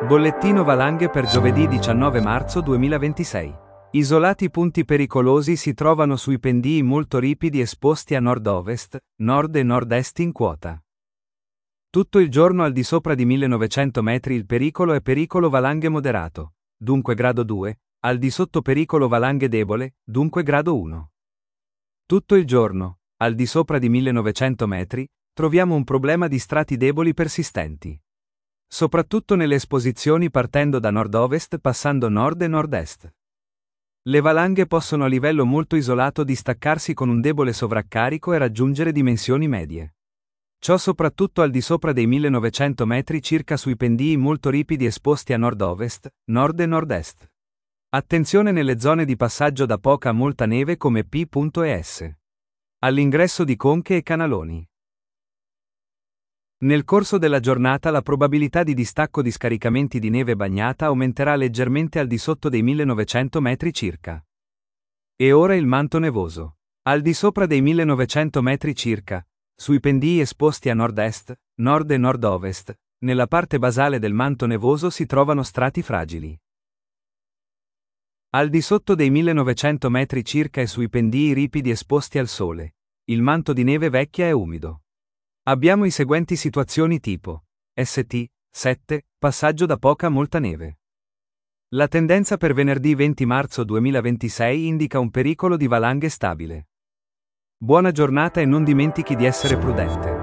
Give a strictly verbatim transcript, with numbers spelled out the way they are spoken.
Bollettino valanghe per giovedì diciannove marzo duemilaventisei. Isolati punti pericolosi si trovano sui pendii molto ripidi esposti a nord-ovest, nord e nord-est in quota. Tutto il giorno al di sopra di millenovecento metri il pericolo è pericolo valanghe moderato, dunque grado due, al di sotto pericolo valanghe debole, dunque grado uno. Tutto il giorno, al di sopra di millenovecento metri, troviamo un problema di strati deboli persistenti. Soprattutto nelle esposizioni partendo da nord-ovest passando nord e nord-est. Le valanghe possono a livello molto isolato distaccarsi con un debole sovraccarico e raggiungere dimensioni medie. Ciò soprattutto al di sopra dei millenovecento metri circa sui pendii molto ripidi esposti a nord-ovest, nord e nord-est. Attenzione nelle zone di passaggio da poca a molta neve come P e S. All'ingresso di conche e canaloni. Nel corso della giornata la probabilità di distacco di scaricamenti di neve bagnata aumenterà leggermente al di sotto dei millenovecento metri circa. E ora il manto nevoso. Al di sopra dei millenovecento metri circa, sui pendii esposti a nord-est, nord e nord-ovest, nella parte basale del manto nevoso si trovano strati fragili. Al di sotto dei millenovecento metri circa e sui pendii ripidi esposti al sole, il manto di neve vecchia è umido. Abbiamo i seguenti situazioni tipo S T sette, passaggio da poca a molta neve. La tendenza per venerdì venti marzo duemilaventisei indica un pericolo di valanghe stabile. Buona giornata e non dimentichi di essere prudente.